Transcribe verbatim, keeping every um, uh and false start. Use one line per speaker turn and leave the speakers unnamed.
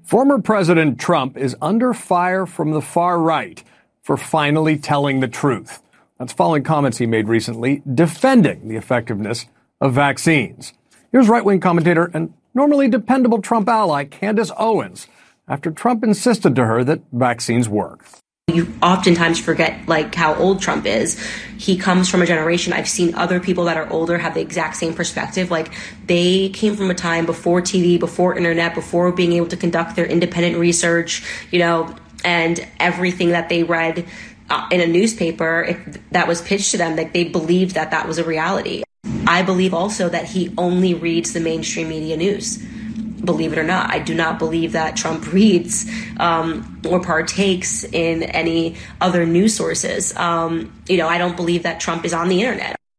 Former President Trump is under fire from the far right for finally telling the truth. That's following comments he made recently defending the effectiveness of vaccines. Here's right-wing commentator and normally dependable Trump ally Candace Owens after Trump insisted to her that vaccines work.
You oftentimes forget, like, how old Trump is. He comes from a generation. I've seen other people that are older have the exact same perspective. Like, they came from a time before T V, before internet, before being able to conduct their independent research, you know, and everything that they read uh, in a newspaper, if that was pitched to them, like, they believed that that was a reality. I believe also that he only reads the mainstream media news. Believe it or not, I do not believe that Trump reads um, or partakes in any other news sources. Um, you know, I don't believe that Trump is on the internet.